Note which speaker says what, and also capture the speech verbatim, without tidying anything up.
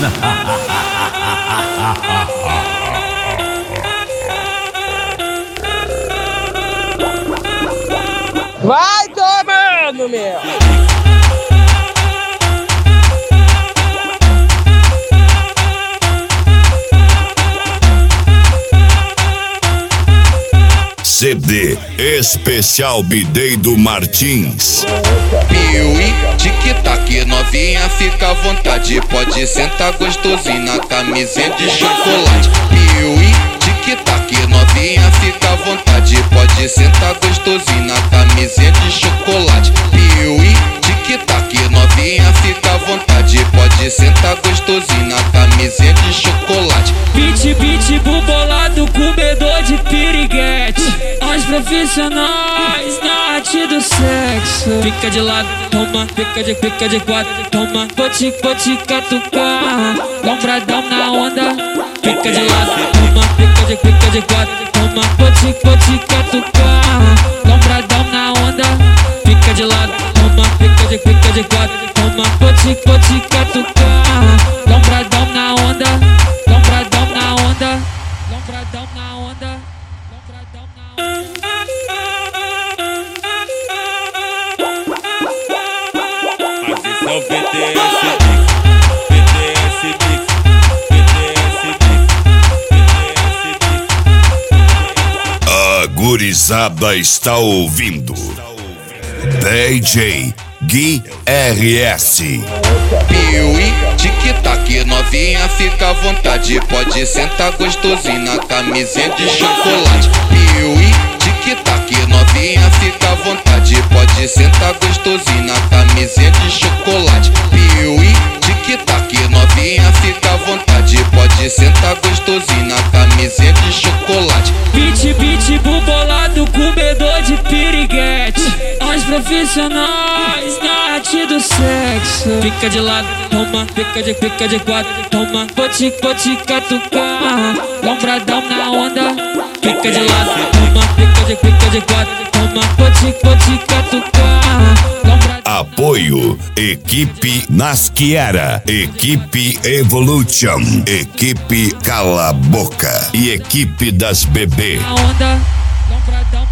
Speaker 1: Vai tomando, meu!
Speaker 2: C D Especial B-Day do Martins.
Speaker 3: Piuí, tic-tac, novinha, fica à vontade. Pode sentar gostosinho na camisinha de chocolate. Piuí, tic-tac, novinha, fica à vontade. Pode sentar gostosinho na camisinha de chocolate. Piuí, tic-tac, novinha, fica à vontade. Pode sentar gostosinho na camisinha de chocolate.
Speaker 4: Pit, pitbull bolado, comedor de piriguete. Nós profissionais na arte do sexo. Fica de lado, toma, fica de, fica de quatro, toma. Vou te, vou te catucar, lombradão na onda. Fica de lado, toma, fica de, fica de quatro, toma. Vou te, vou te catucar, lombradão na onda. Fica de lado, toma, fica de, fica de quatro, toma. Vou te, vou te catucar, lombradão na onda. Lombradão na onda, lombradão na onda, lombradão na onda.
Speaker 5: Mas esse é o B D S Mix, B D S Mix, B D S Mix, B D S Mix.
Speaker 2: A gurizada está ouvindo D J Gui R S.
Speaker 3: Piuí, tic-tac, novinha, fica à vontade. Pode sentar gostosinho na camisinha de chocolate. Piuí, tic-tac, novinha, fica à vontade. Pode sentar gostosinho na camisinha de chocolate. Piuí, tic-tac, novinha, fica à vontade. Pode sentar gostosinho na camisinha de chocolate.
Speaker 4: Pit, pitbull bolado, comedor de piriguete. Nós profissionais na arte do sexo. Fica de lado, toma, fica de, fica de quatro, toma. Vou te, vou te catucar, lombradão na onda. Fica de lado, toma, fica de, fica de quatro, toma. Vou te, vou te catucar, lombradão.
Speaker 2: Apoio Equipe Nasquiera, Equipe Evolution, Equipe Cala Boca e Equipe das Bebê.
Speaker 4: Na onda, lombradão.